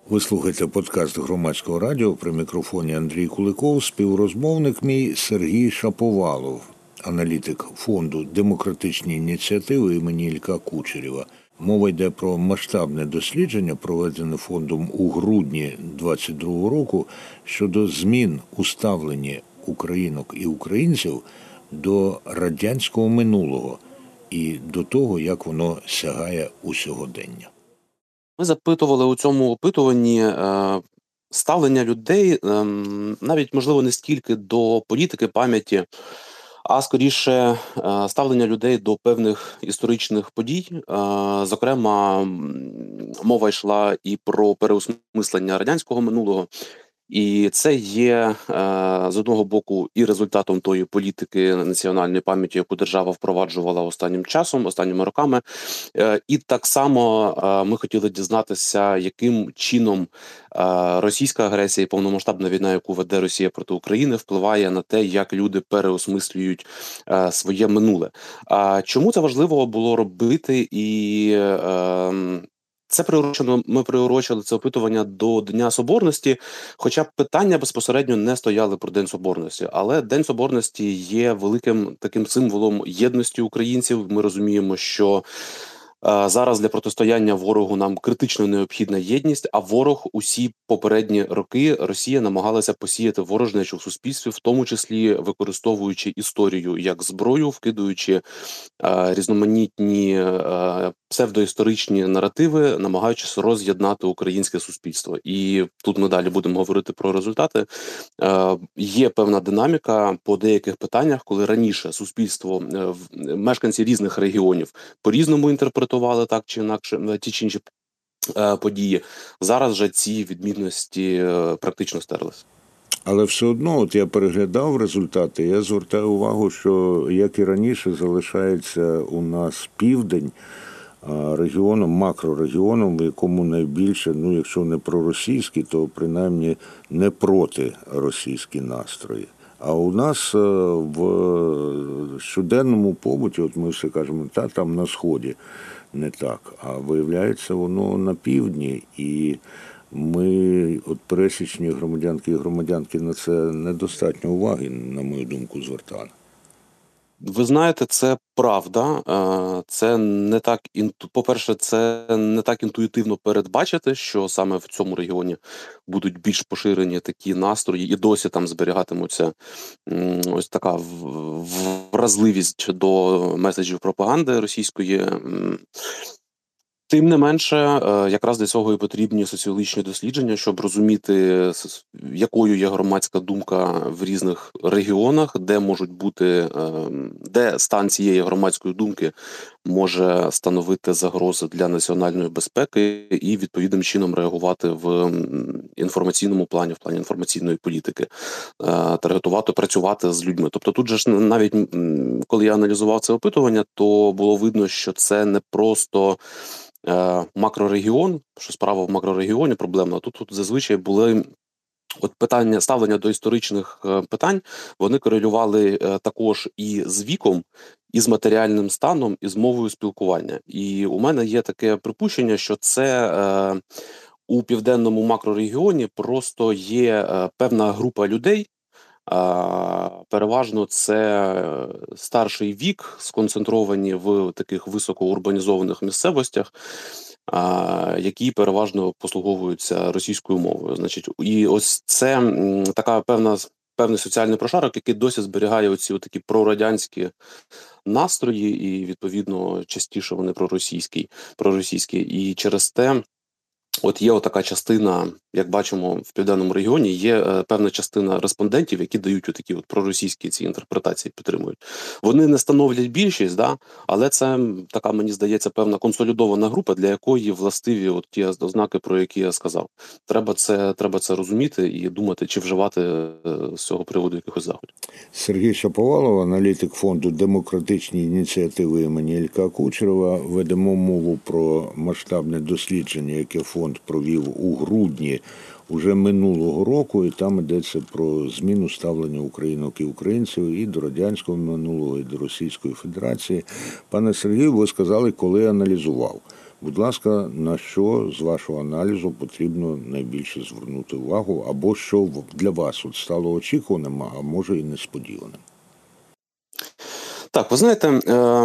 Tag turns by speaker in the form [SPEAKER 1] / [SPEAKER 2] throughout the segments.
[SPEAKER 1] Ви слухаєте подкаст Громадського радіо, при мікрофоні Андрій Куликов, співрозмовник мій Сергій Шаповалов, аналітик фонду «Демократичні ініціативи» імені Ілька Кучерєва. Мова йде про масштабне дослідження, проведене фондом у грудні 2022 року, щодо змін у ставленні українок і українців до радянського минулого і до того, як воно сягає у сьогодення.
[SPEAKER 2] Ми запитували у цьому опитуванні ставлення людей, навіть, можливо, не стільки до політики, пам'яті, а скоріше ставлення людей до певних історичних подій. Зокрема, мова йшла і про переосмислення радянського минулого. І це є, з одного боку, і результатом тої політики національної пам'яті, яку держава впроваджувала останнім часом, останніми роками. І так само ми хотіли дізнатися, яким чином російська агресія і повномасштабна війна, яку веде Росія проти України, впливає на те, як люди переосмислюють своє минуле. Чому це важливо було робити? І ми приурочили це опитування до Дня Соборності, хоча питання безпосередньо не стояли про День Соборності. Але День Соборності є великим таким символом єдності українців. Ми розуміємо, що зараз для протистояння ворогу нам критично необхідна єдність, а ворог усі попередні роки Росія намагалася посіяти ворожнечу в суспільстві, в тому числі використовуючи історію як зброю, вкидуючи різноманітні псевдоісторичні наративи, намагаючись роз'єднати українське суспільство. І тут ми далі будемо говорити про результати. Є певна динаміка по деяких питаннях, коли раніше суспільство, мешканці різних регіонів по-різному інтерпретували так чи інакше ті чи інші події. Зараз же ці відмінності практично стерлись.
[SPEAKER 1] Але все одно, от я переглядав результати, я звертаю увагу, що, як і раніше, залишається у нас південь регіоном, макрорегіоном, в якому найбільше, якщо не проросійські, то принаймні не проти російські настрої. А у нас в щоденному побуті, от ми все кажемо, там на Сході не так, а виявляється воно на півдні, і ми, от пересічні громадянки і громадянки, на це недостатньо уваги, на мою думку, звертали.
[SPEAKER 2] Ви знаєте, це правда. Це не так, по-перше, це не так інтуїтивно передбачити, що саме в цьому регіоні будуть більш поширені такі настрої, і досі там зберігатимуться ось така вразливість до меседжів пропаганди російської. Тим не менше, якраз для цього і потрібні соціологічні дослідження, щоб розуміти, якою є громадська думка в різних регіонах, де можуть бути, де стан цієї громадської думки може становити загрози для національної безпеки і відповідним чином реагувати в інформаційному плані, в плані інформаційної політики, таргетувати, працювати з людьми. Тобто тут же ж навіть, коли я аналізував це опитування, то було видно, що це не просто макрорегіон, що справа в макрорегіоні проблемна. Тут зазвичай були питання, ставлення до історичних питань, вони корелювали також і з віком, і з матеріальним станом, і з мовою спілкування. І у мене є таке припущення, що це у південному макрорегіоні просто є певна група людей, переважно це старший вік, сконцентровані в таких високоурбанізованих місцевостях, які переважно послуговуються російською мовою. Значить, і ось це така певний соціальний прошарок, який досі зберігає оці такі прорадянські настрої, і відповідно частіше вони проросійські. І через те є така частина, як бачимо, в південному регіоні є певна частина респондентів, які дають такі проросійські ці інтерпретації, підтримують. Вони не становлять більшість, але це така, мені здається, певна консолідована група, для якої властиві ті ознаки, про які я сказав. Треба це розуміти і думати, чи вживати з цього приводу якихось заходів.
[SPEAKER 1] Сергій Шаповалов, аналітик фонду «Демократичні ініціативи» імені Ілька Кучерєва. Ведемо мову про масштабне дослідження, яке фонд провів у грудні уже минулого року, і там йдеться про зміну ставлення українок і українців і до радянського минулого, і до Російської Федерації. Пане Сергію, ви сказали, коли аналізував. Будь ласка, на що з вашого аналізу потрібно найбільше звернути увагу, або що для вас от стало очікуваним, а може і несподіваним?
[SPEAKER 2] Так, ви знаєте,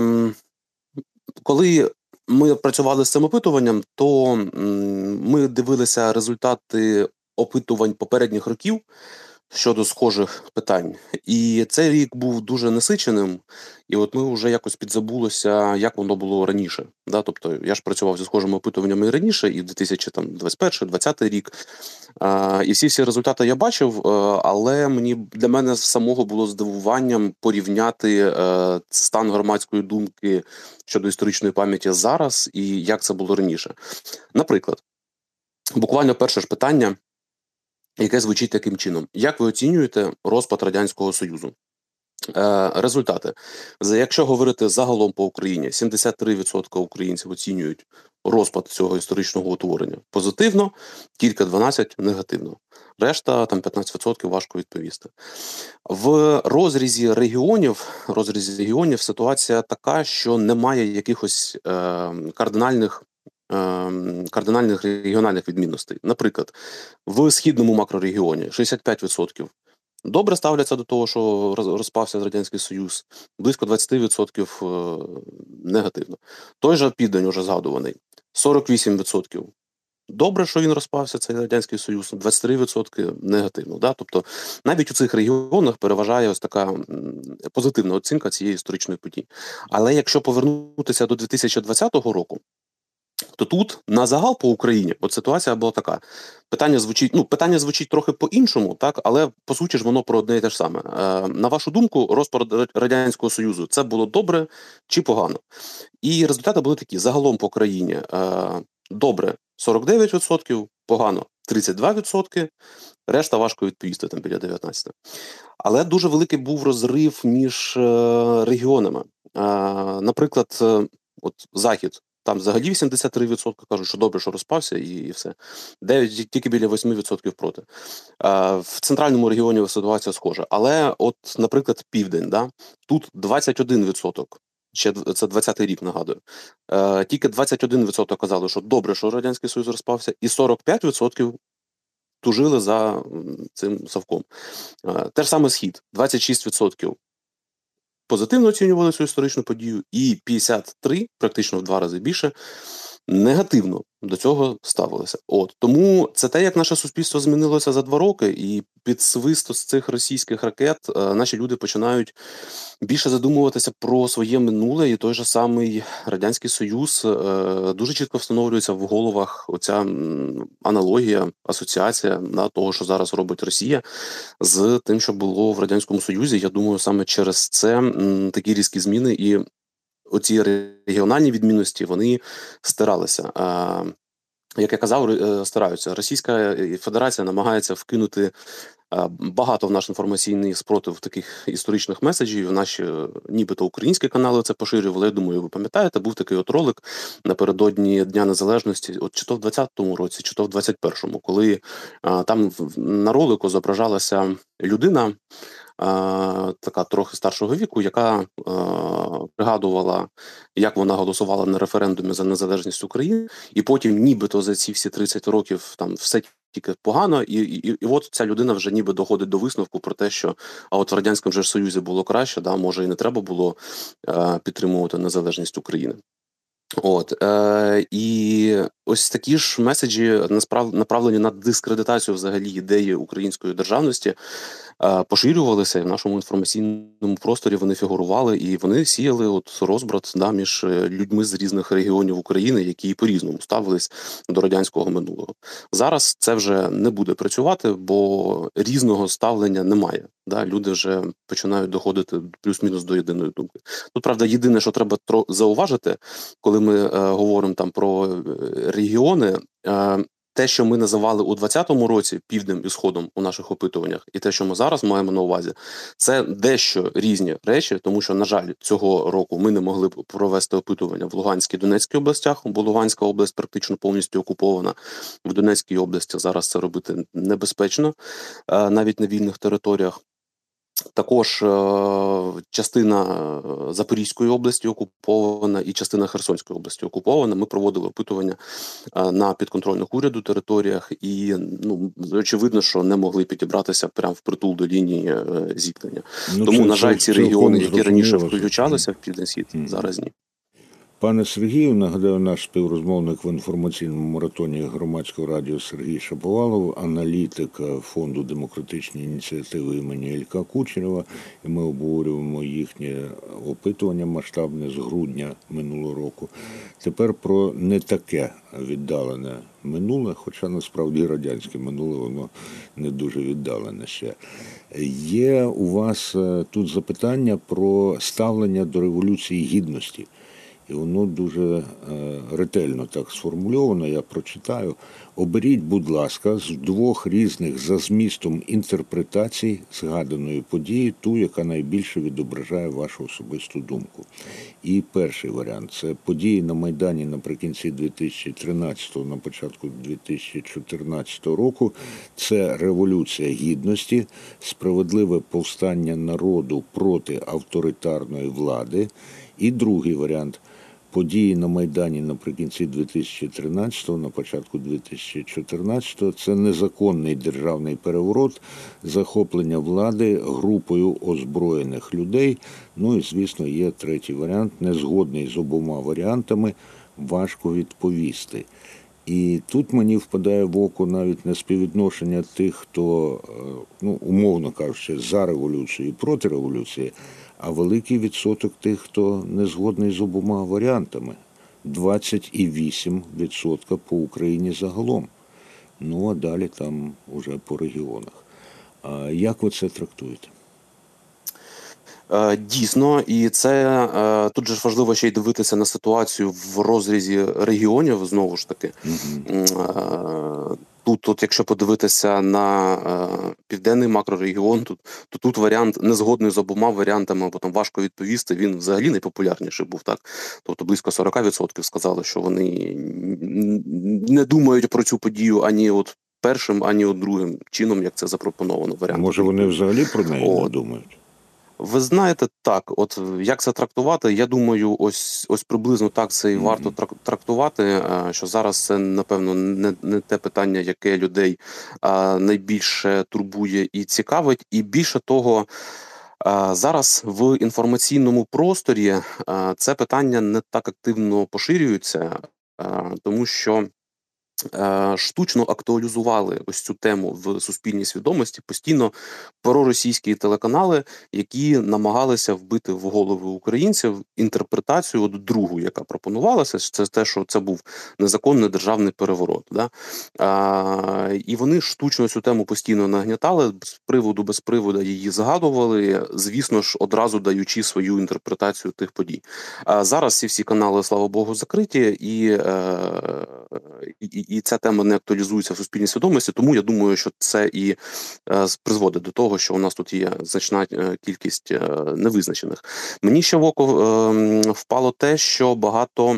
[SPEAKER 2] коли ми працювали з цим опитуванням, то ми дивилися результати опитувань попередніх років щодо схожих питань. І цей рік був дуже насиченим, і от ми вже якось підзабулося, як воно було раніше. Да? Тобто я ж працював зі схожими опитуваннями і раніше, і в 2021-2020 рік. І всі результати я бачив, але для мене самого було здивуванням порівняти стан громадської думки щодо історичної пам'яті зараз і як це було раніше. Наприклад, буквально перше ж питання, яке звучить таким чином: як ви оцінюєте розпад Радянського Союзу? Результати. Якщо говорити загалом по Україні, 73% українців оцінюють розпад цього історичного утворення позитивно, тільки 12% негативно. Решта, там 15% важко відповісти. В розрізі регіонів ситуація така, що немає якихось кардинальних регіональних відмінностей. Наприклад, в східному макрорегіоні 65% добре ставляться до того, що розпався Радянський Союз, близько 20% негативно. Той же Південь, уже згадуваний, 48% добре, що він розпався, цей Радянський Союз, 23% негативно. Да? Тобто навіть у цих регіонах переважає ось така позитивна оцінка цієї історичної події. Але якщо повернутися до 2020 року, то тут на загал по Україні от ситуація була така. Питання звучить трохи по-іншому, так, але по суті ж воно про одне і те ж саме. На вашу думку, розпад Радянського Союзу — це було добре чи погано? І результати були такі: загалом по країні добре 49%, погано 32%, решта важко відповісти, там біля 19%. Але дуже великий був розрив між регіонами. Наприклад, от Захід. Там взагалі 83% кажуть, що добре, що розпався, і все. Тільки біля 8% проти. В центральному регіоні ситуація схожа. Але от, наприклад, Південь, да? Тут 21%. Ще це 20-й рік, нагадую. Тільки 21% казали, що добре, що Радянський Союз розпався, і 45% тужили за цим совком. Те ж саме Схід. 26% позитивно оцінювали цю історичну подію, і 53%, практично в 2 рази більше, негативно до цього ставилися. Тому це те, як наше суспільство змінилося за 2 роки, і під свист з цих російських ракет наші люди починають більше задумуватися про своє минуле, і той же самий Радянський Союз дуже чітко встановлюється в головах оця аналогія, асоціація того, що зараз робить Росія, з тим, що було в Радянському Союзі. Я думаю, саме через це такі різкі зміни і оці регіональні відмінності, вони стиралися. Як я казав, стараються. Російська Федерація намагається вкинути багато в наш інформаційний спротив таких історичних меседжів. Наші нібито українські канали це поширювали. Я думаю, ви пам'ятаєте, був такий от ролик напередодні Дня Незалежності, от чи то в 20-му році, чи то в 21-му, коли там на ролику зображалася людина, така трохи старшого віку, яка пригадувала, як вона голосувала на референдумі за незалежність України, і потім нібито за ці всі 30 років там все тільки погано, і от ця людина вже ніби доходить до висновку про те, що от в Радянському же Союзі було краще, да, може і не треба було підтримувати незалежність України. І ось такі ж меседжі, направлені на дискредитацію взагалі ідеї української державності, поширювалися, і в нашому інформаційному просторі вони фігурували, і вони сіяли от розбрат між людьми з різних регіонів України, які по-різному ставились до радянського минулого. Зараз це вже не буде працювати, бо різного ставлення немає. Да? Люди вже починають доходити плюс-мінус до єдиної думки. Тут, правда, єдине, що треба зауважити, коли ми говоримо там про регіони, те, що ми називали у 2020 році Півднем і Сходом у наших опитуваннях, і те, що ми зараз маємо на увазі, це дещо різні речі, тому що, на жаль, цього року ми не могли провести опитування в Луганській і Донецькій областях, бо Луганська область практично повністю окупована. В Донецькій області зараз це робити небезпечно, навіть на вільних територіях. Також частина Запорізької області окупована і частина Херсонської області окупована. Ми проводили опитування на підконтрольних уряду територіях і, ну, очевидно, що не могли підібратися прямо впритул до лінії зіткнення.
[SPEAKER 1] Ну,
[SPEAKER 2] Тому,
[SPEAKER 1] це
[SPEAKER 2] на жаль, ці
[SPEAKER 1] цілком
[SPEAKER 2] регіони, які раніше
[SPEAKER 1] зрозуміло.
[SPEAKER 2] включалися в Південь-Схід, зараз ні.
[SPEAKER 1] Пане Сергію, нагадаю, наш співрозмовник в інформаційному маратоні громадського радіо Сергій Шаповалов, аналітик Фонду демократичної ініціативи імені Ілька Кучерєва, і ми обговорюємо їхнє опитування масштабне з грудня минулого року. Тепер про не таке віддалене минуле, хоча насправді радянське минуле, воно не дуже віддалене ще. Є у вас тут запитання про ставлення до Революції Гідності. І воно дуже ретельно так сформульовано, я прочитаю. Оберіть, будь ласка, з двох різних за змістом інтерпретацій згаданої події ту, яка найбільше відображає вашу особисту думку. І перший варіант – це події на Майдані наприкінці 2013-го, на початку 2014 року. Це Революція Гідності, справедливе повстання народу проти авторитарної влади. І другий варіант – події на Майдані наприкінці 2013-го, на початку 2014-го – це незаконний державний переворот, захоплення влади групою озброєних людей. Ну і, звісно, є третій варіант, незгодний з обома варіантами, важко відповісти. І тут мені впадає в око навіть не співвідношення тих, хто, ну, умовно кажучи, за революцію і проти революції, а великий відсоток тих, хто не згодний з обома варіантами. 28% по Україні загалом. Ну, а далі там уже по регіонах. А як ви це трактуєте?
[SPEAKER 2] Дійсно, і це тут же ж важливо ще й дивитися на ситуацію в розрізі регіонів, знову ж таки. Тут, якщо подивитися на південний макрорегіон, то тут варіант незгодний з обома варіантами, бо там важко відповісти, він взагалі найпопулярніший був, так? Тобто близько 40% сказали, що вони не думають про цю подію ані от першим, ані от другим чином, як це запропоновано варіантом.
[SPEAKER 1] Може, вони взагалі про неї не думають?
[SPEAKER 2] Ви знаєте, так, от як це трактувати, я думаю, ось приблизно так це і варто трактувати, що зараз це, напевно, не те питання, яке людей найбільше турбує і цікавить, і більше того, зараз в інформаційному просторі це питання не так активно поширюється, тому що штучно актуалізували ось цю тему в суспільній свідомості постійно проросійські телеканали, які намагалися вбити в голови українців інтерпретацію от другу, яка пропонувалася, це те, що це був незаконний державний переворот. Да? І вони штучно цю тему постійно нагнітали, з приводу, без приводу її згадували, звісно ж, одразу даючи свою інтерпретацію тих подій. Зараз ці всі канали, слава Богу, закриті, і ця тема не актуалізується в суспільній свідомості, тому я думаю, що це і призводить до того, що у нас тут є значна кількість невизначених. Мені ще в око впало те, що багато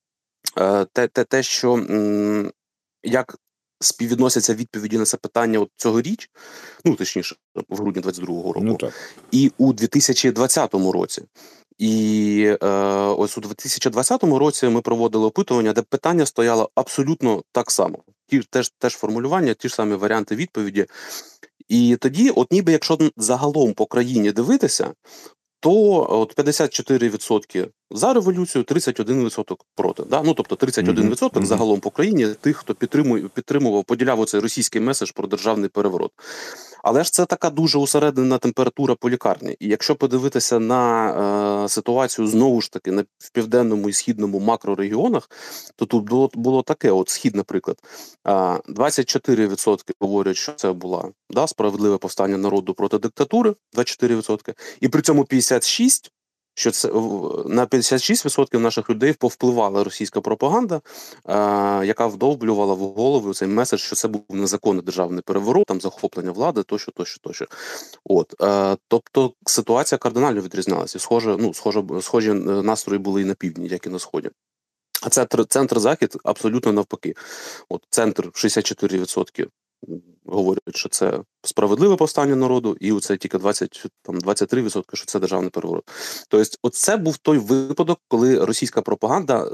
[SPEAKER 2] що як співвідносяться відповіді на це питання от цьогоріч, ну, точніше, в грудні 22-го року, і у 2020 році. І ось у 2020 році ми проводили опитування, де питання стояло абсолютно так само. Теж формулювання, ті ж самі варіанти відповіді. І тоді, от ніби якщо загалом по країні дивитися, то от 54% за революцію, 31% проти. Да? Ну, тобто 31% загалом по країні тих, хто підтримував, поділяв оцей російський меседж про державний переворот. Але ж це така дуже усереднена температура по лікарні. І якщо подивитися на ситуацію знову ж таки в південному і східному макрорегіонах, то тут було таке, от схід, наприклад, 24% говорять, що це була справедливе повстання народу проти диктатури, 24%, і при цьому 56%, що це на 56% наших людей повпливала російська пропаганда, яка вдовблювала в голову цей меседж, що це був незаконний державний переворот, там захоплення влади, тощо. От, тобто ситуація кардинально відрізнялася. Схожі настрої були і на півдні, як і на сході. А це центр-захід абсолютно навпаки. От центр 64% говорять, що це справедливе повстання народу, і оце тільки 23%, що це державний переворот. Тобто, оце був той випадок, коли російська пропаганда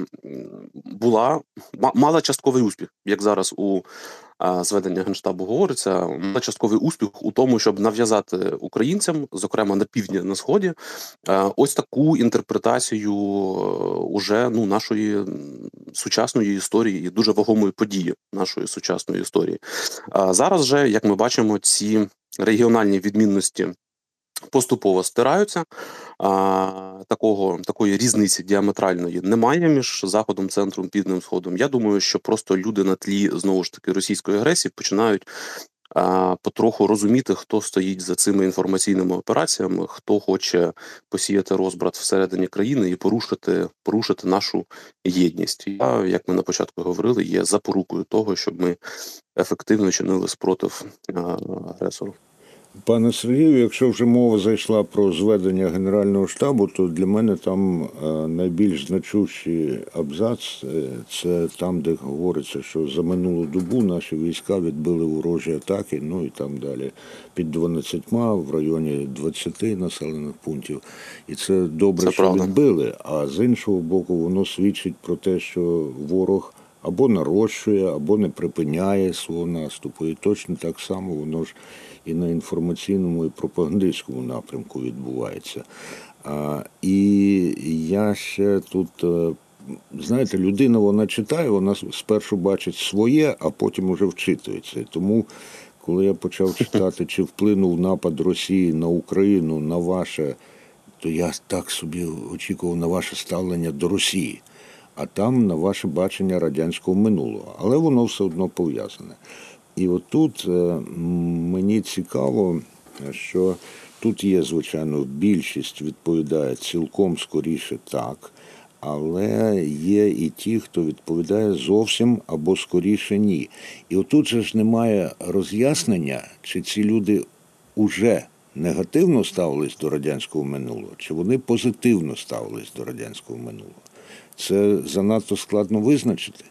[SPEAKER 2] мала частковий успіх, як зараз у зведення Генштабу говориться, мала частковий успіх у тому, щоб нав'язати українцям, зокрема на півдні, на сході, ось таку інтерпретацію уже нашої сучасної історії і дуже вагомої події нашої сучасної історії. Зараз же, як ми бачимо, ці регіональні відмінності поступово стираються. Такої різниці діаметральної немає між Заходом, центром, Півднем, Сходом. Я думаю, що просто люди на тлі, знову ж таки, російської агресії починають потроху розуміти, хто стоїть за цими інформаційними операціями, хто хоче посіяти розбрат всередині країни і порушити нашу єдність. Я, як ми на початку говорили, є запорукою того, щоб ми ефективно чинили спротив агресору.
[SPEAKER 1] Пане Сергію, якщо вже мова зайшла про зведення Генерального штабу, то для мене там найбільш значущий абзац – це там, де говориться, що за минулу добу наші війська відбили ворожі атаки, ну і там далі, під 12, в районі 20 населених пунктів. І це добре,
[SPEAKER 2] це
[SPEAKER 1] що
[SPEAKER 2] правда.
[SPEAKER 1] відбили, а з іншого боку воно свідчить про те, що ворог або нарощує, або не припиняє свого наступу. І точно так само воно ж і на інформаційному, і пропагандистському напрямку відбувається. І я ще тут, знаєте, людина, вона читає, вона спершу бачить своє, а потім уже вчитується. Тому, коли я почав читати, чи вплинув напад Росії на Україну, на ваше, то я так собі очікував на ваше ставлення до Росії, а там на ваше бачення радянського минулого. Але воно все одно пов'язане. І отут мені цікаво, що тут є, звичайно, більшість відповідає цілком скоріше так, але є і ті, хто відповідає зовсім або скоріше ні. І отут же ж немає роз'яснення, чи ці люди уже негативно ставились до радянського минулого, чи вони позитивно ставились до радянського минулого. Це занадто складно визначити.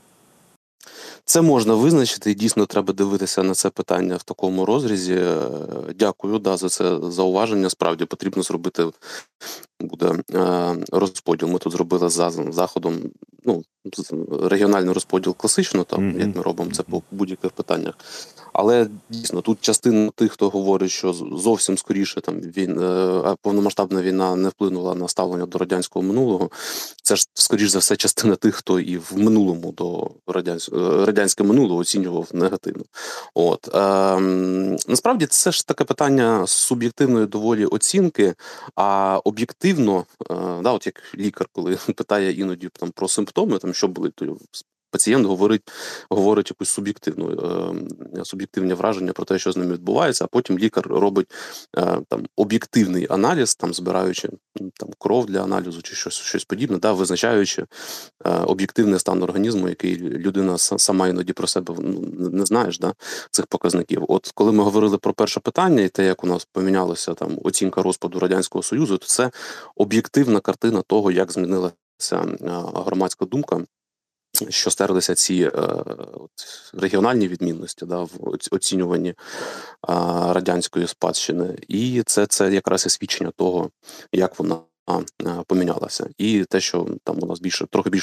[SPEAKER 2] Це можна визначити, і дійсно треба дивитися на це питання в такому розрізі. Дякую за це зауваження. Справді потрібно зробити буде розподіл. Ми тут зробили за Заходом регіональний розподіл класично, там, як ми робимо це по будь-яких питаннях. Але дійсно тут частина тих, хто говорить, що зовсім скоріше повномасштабна війна не вплинула на ставлення до радянського минулого. Це ж скоріш за все частина тих, хто і в минулому до радянське минуле оцінював негативно. Насправді це ж таке питання суб'єктивної доволі оцінки, а об'єктивно, от як лікар, коли питає іноді там про симптоми, там що болить, то пацієнт говорить якусь суб'єктивне враження про те, що з ним відбувається, а потім лікар робить об'єктивний аналіз, збираючи кров для аналізу чи щось подібне, визначаючи об'єктивний стан організму, який людина сама іноді про себе не знаєш, цих показників. От коли ми говорили про перше питання і те, як у нас помінялася оцінка розпаду Радянського Союзу, то це об'єктивна картина того, як змінилася громадська думка, що стерлися ці регіональні відмінності в оцінюванні радянської спадщини. І це якраз і свідчення того, як вона помінялася. І те, що там у нас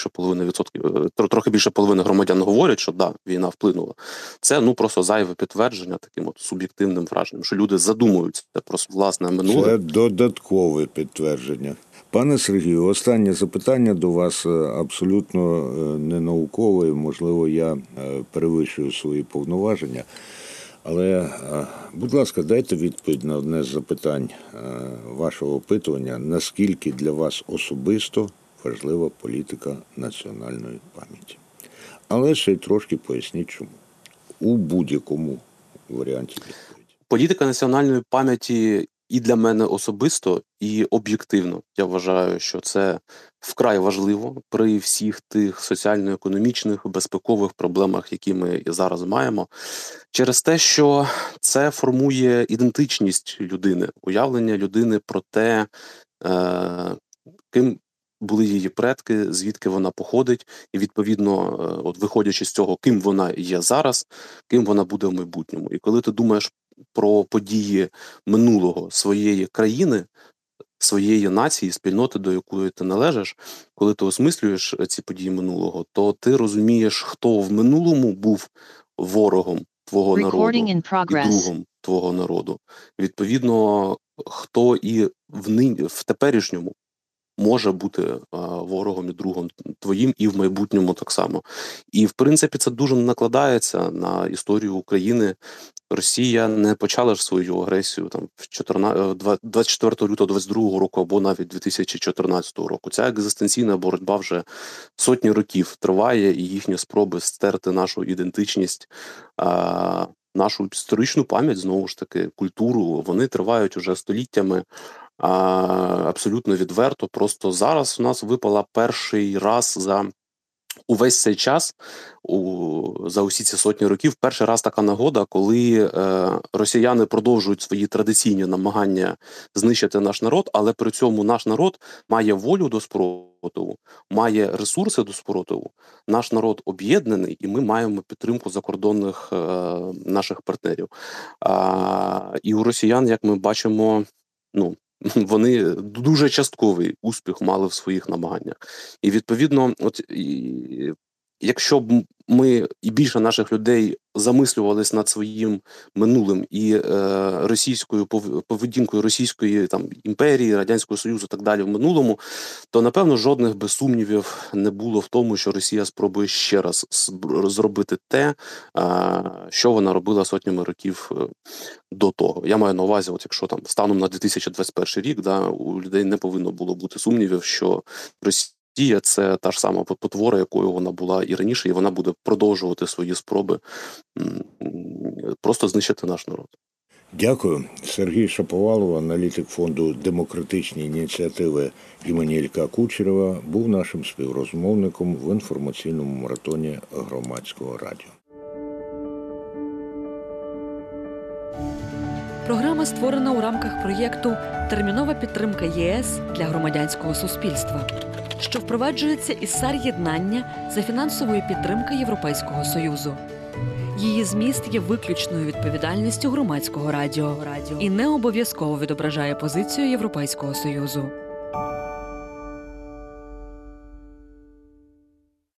[SPEAKER 2] трохи більше половини громадян говорять, що війна вплинула. Це просто зайве підтвердження таким суб'єктивним враженням, що люди задумуються про власне минуле.
[SPEAKER 1] Це додаткове підтвердження. Пане Сергію, останнє запитання до вас абсолютно не наукове, можливо, я перевищую свої повноваження, але, будь ласка, дайте відповідь на одне з запитань вашого опитування, наскільки для вас особисто важлива політика національної пам'яті. Але ще й трошки поясніть, чому. У будь-якому варіанті відповіді.
[SPEAKER 2] Політика національної пам'яті і для мене особисто, і об'єктивно. Я вважаю, що це вкрай важливо при всіх тих соціально-економічних, безпекових проблемах, які ми зараз маємо. Через те, що це формує ідентичність людини, уявлення людини про те, ким були її предки, звідки вона походить, і відповідно, от виходячи з цього, ким вона є зараз, ким вона буде в майбутньому. І коли ти думаєш про події минулого своєї країни, своєї нації, спільноти, до якої ти належиш, коли ти осмислюєш ці події минулого, то ти розумієш, хто в минулому був ворогом твого народу і другом твого народу. Відповідно, хто і в теперішньому може бути ворогом і другом твоїм, і в майбутньому так само. І, в принципі, це дуже накладається на історію України. Росія не почала ж свою агресію там 24 лютого 22 року або навіть 2014 року. Ця екзистенційна боротьба вже сотні років триває, і їхні спроби стерти нашу ідентичність, нашу історичну пам'ять, знову ж таки, культуру, вони тривають уже століттями. Абсолютно відверто. Просто зараз у нас випала перший раз за увесь цей час, за усі ці сотні років, перший раз така нагода, коли росіяни продовжують свої традиційні намагання знищити наш народ, але при цьому наш народ має волю до спротиву, має ресурси до спротиву. Наш народ об'єднаний, і ми маємо підтримку закордонних наших партнерів. І у росіян, як ми бачимо, вони дуже частковий успіх мали в своїх намаганнях. І відповідно, якщо б ми і більше наших людей замислювались над своїм минулим і російською поведінкою Російської там імперії, Радянського Союзу і так далі в минулому, то напевно жодних без сумнівів не було в тому, що Росія спробує ще раз зробити те, що вона робила сотнями років до того. Я маю на увазі, от якщо там станом на 2021 рік, у людей не повинно було бути сумнівів, що Росія – це та ж сама потвора, якою вона була і раніше, і вона буде продовжувати свої спроби просто знищити наш народ.
[SPEAKER 1] Дякую. Сергій Шаповалов, аналітик фонду «Демократичні ініціативи» імені Ілька Кучерєва, був нашим співрозмовником в інформаційному маратоні Громадського радіо.
[SPEAKER 3] Програма створена у рамках проєкту «Термінова підтримка ЄС для громадянського суспільства», що впроваджується із САР-єднання за фінансової підтримки Європейського Союзу. Її зміст є виключною відповідальністю Громадського радіо і не обов'язково відображає позицію Європейського Союзу.